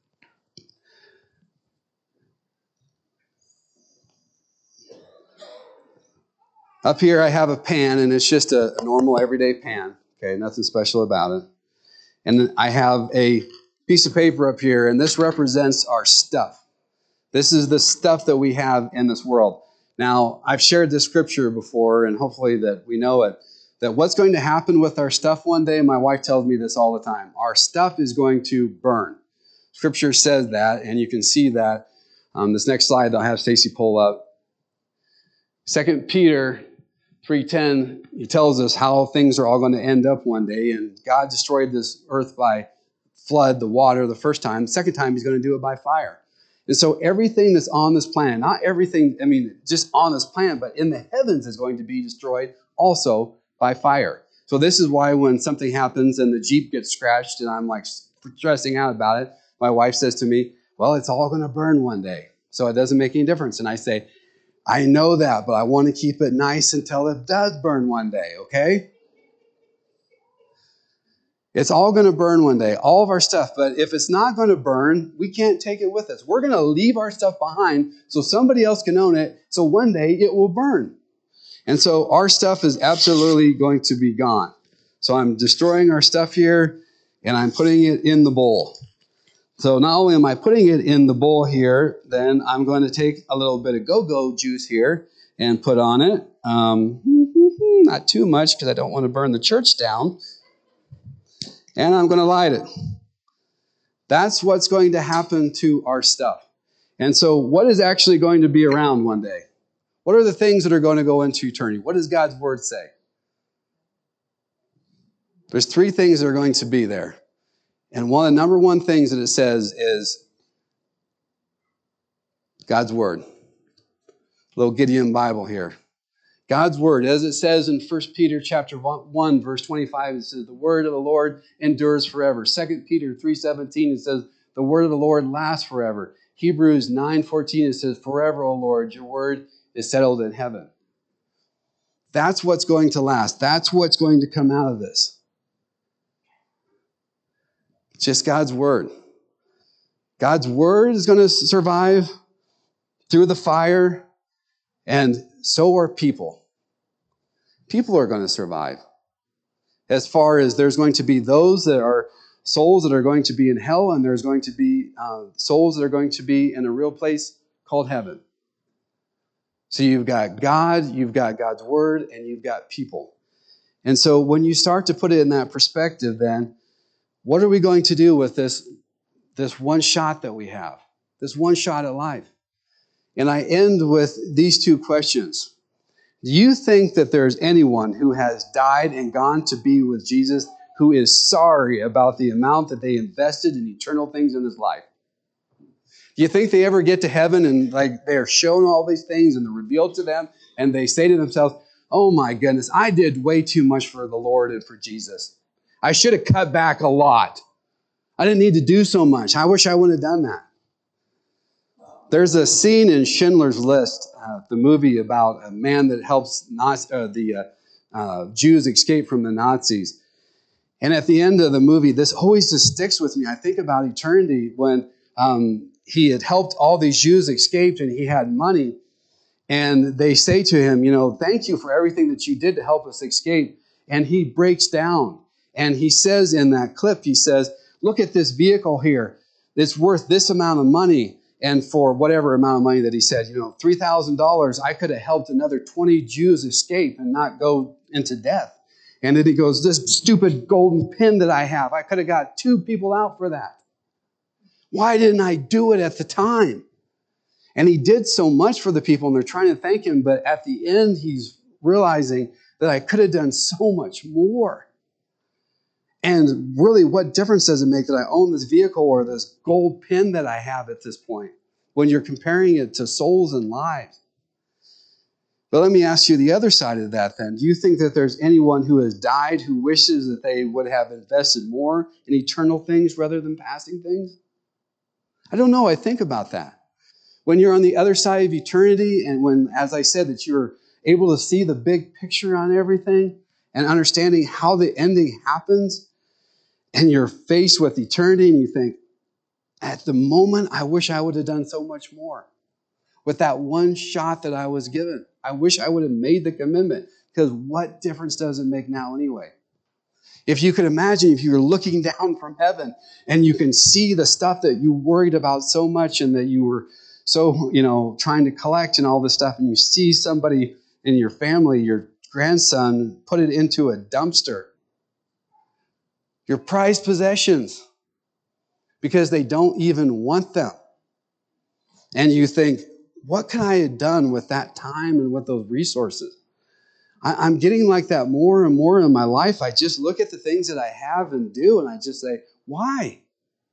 Up here I have a pan, and it's just a normal everyday pan. Okay, nothing special about it. And I have a piece of paper up here, and this represents our stuff. This is the stuff that we have in this world. Now, I've shared this scripture before, and hopefully that we know it, that what's going to happen with our stuff one day, my wife tells me this all the time, our stuff is going to burn. Scripture says that, and you can see that. This next slide I'll have Stacy pull up. 2 Peter 3:10, he tells us how things are all going to end up one day, and God destroyed this earth by flood, the water, the first time. The second time, he's going to do it by fire. And so everything that's on this planet, not everything, just on this planet, but in the heavens is going to be destroyed also by fire. So this is why when something happens and the Jeep gets scratched and I'm like stressing out about it, my wife says to me, well, it's all going to burn one day. So it doesn't make any difference. And I say, I know that, but I want to keep it nice until it does burn one day, okay? It's all going to burn one day, all of our stuff. But if it's not going to burn, we can't take it with us. We're going to leave our stuff behind so somebody else can own it, so one day it will burn. And so our stuff is absolutely going to be gone. So I'm destroying our stuff here, and I'm putting it in the bowl. So not only am I putting it in the bowl here, then I'm going to take a little bit of go-go juice here and put on it. Not too much because I don't want to burn the church down. And I'm going to light it. That's what's going to happen to our stuff. And so what is actually going to be around one day? What are the things that are going to go into eternity? What does God's word say? There's 3 things that are going to be there. And one of the number one things that it says is God's word. Little Gideon Bible here. God's word, as it says in 1 Peter chapter 1, verse 25, it says, the word of the Lord endures forever. 2 Peter 3:17, it says, the word of the Lord lasts forever. Hebrews 9:14, it says, forever, O Lord, your word is settled in heaven. That's what's going to last. That's what's going to come out of this. Just God's word. God's word is going to survive through the fire, and so are people. People are going to survive. As far as there's going to be those that are souls that are going to be in hell, and there's going to be souls that are going to be in a real place called heaven. So you've got God, you've got God's word, and you've got people. And so when you start to put it in that perspective, then what are we going to do with this one shot that we have? This one shot at life. And I end with these 2 questions. Do you think that there's anyone who has died and gone to be with Jesus who is sorry about the amount that they invested in eternal things in his life? Do you think they ever get to heaven and they are shown all these things and they're revealed to them and they say to themselves, oh my goodness, I did way too much for the Lord and for Jesus. I should have cut back a lot. I didn't need to do so much. I wish I wouldn't have done that. There's a scene in Schindler's List, the movie about a man that helps the Jews escape from the Nazis. And at the end of the movie, this always just sticks with me. I think about eternity when he had helped all these Jews escape and he had money. And they say to him, thank you for everything that you did to help us escape. And he breaks down. And he says in that clip, he says, look at this vehicle here. It's worth this amount of money. And for whatever amount of money that he said, $3,000, I could have helped another 20 Jews escape and not go into death. And then he goes, this stupid golden pin that I have, I could have got 2 people out for that. Why didn't I do it at the time? And he did so much for the people, and they're trying to thank him, but at the end, he's realizing that I could have done so much more. And really, what difference does it make that I own this vehicle or this gold pin that I have at this point when you're comparing it to souls and lives? But let me ask you the other side of that then. Do you think that there's anyone who has died who wishes that they would have invested more in eternal things rather than passing things? I don't know. I think about that. When you're on the other side of eternity, and when, as I said, that you're able to see the big picture on everything and understanding how the ending happens, and you're faced with eternity, and you think, at the moment, I wish I would have done so much more. With that one shot that I was given, I wish I would have made the commitment, because what difference does it make now anyway? If you could imagine, if you were looking down from heaven and you can see the stuff that you worried about so much and that you were so, trying to collect and all this stuff, and you see somebody in your family, your grandson, put it into a dumpster, your prized possessions, because they don't even want them. And you think, what could I have done with that time and with those resources? I'm getting like that more and more in my life. I just look at the things that I have and do, and I just say, why?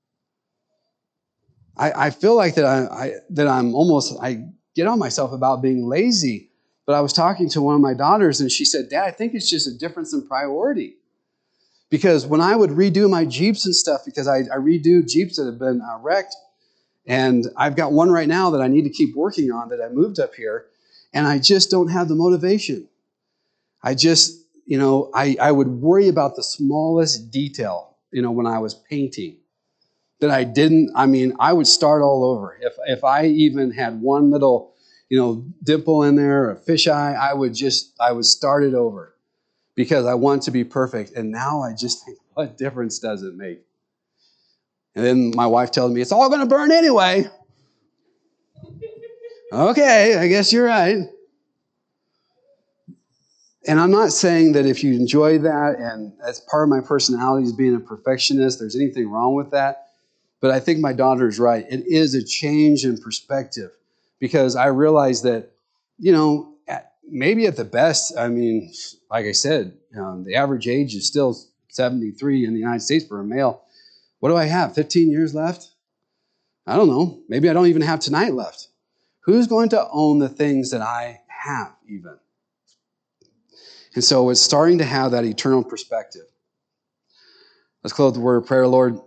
I feel like that I get on myself about being lazy. But I was talking to one of my daughters, and she said, Dad, I think it's just a difference in priority. Because when I would redo my Jeeps and stuff, because I redo Jeeps that have been wrecked, and I've got one right now that I need to keep working on that I moved up here, and I just don't have the motivation. I just, I would worry about the smallest detail, when I was painting. That I would start all over. If I even had one little, dimple in there, or a fisheye, I would start it over because I want to be perfect. And now I just think, what difference does it make? And then my wife tells me, it's all going to burn anyway. Okay, I guess you're right. And I'm not saying that if you enjoy that and as part of my personality is being a perfectionist, there's anything wrong with that. But I think my daughter's right. It is a change in perspective because I realize that, maybe at the best, like I said, the average age is still 73 in the United States for a male. What do I have? 15 years left? I don't know. Maybe I don't even have tonight left. Who's going to own the things that I have even? And so it's starting to have that eternal perspective. Let's close the word of prayer, Lord.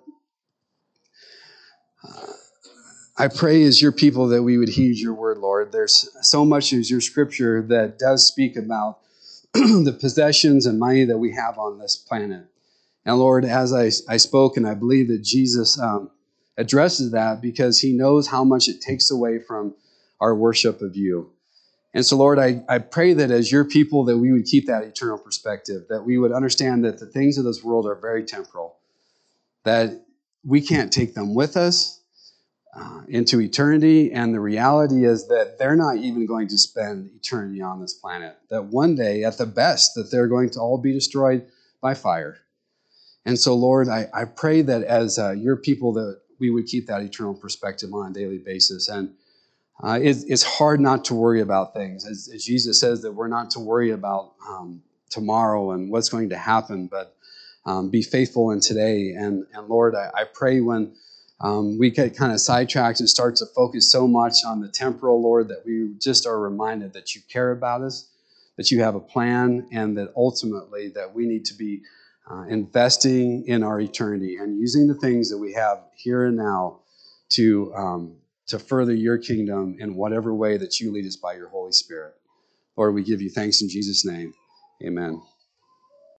I pray as your people that we would heed your word, Lord. There's so much as your scripture that does speak about the possessions and money that we have on this planet. And Lord, as I spoke, and I believe that Jesus addresses that because he knows how much it takes away from our worship of you. And so, Lord, I pray that as your people that we would keep that eternal perspective, that we would understand that the things of this world are very temporal, that we can't take them with us into eternity, and the reality is that they're not even going to spend eternity on this planet. That one day, at the best, that they're going to all be destroyed by fire. And so, Lord, I pray that as your people, that we would keep that eternal perspective on a daily basis. And it's hard not to worry about things. As Jesus says that we're not to worry about tomorrow and what's going to happen, but be faithful in today. And Lord, I pray when we get kind of sidetracked and start to focus so much on the temporal, Lord, that we just are reminded that you care about us, that you have a plan, and that ultimately that we need to be investing in our eternity and using the things that we have here and now to further your kingdom in whatever way that you lead us by your Holy Spirit. Lord, we give you thanks in Jesus' name. Amen.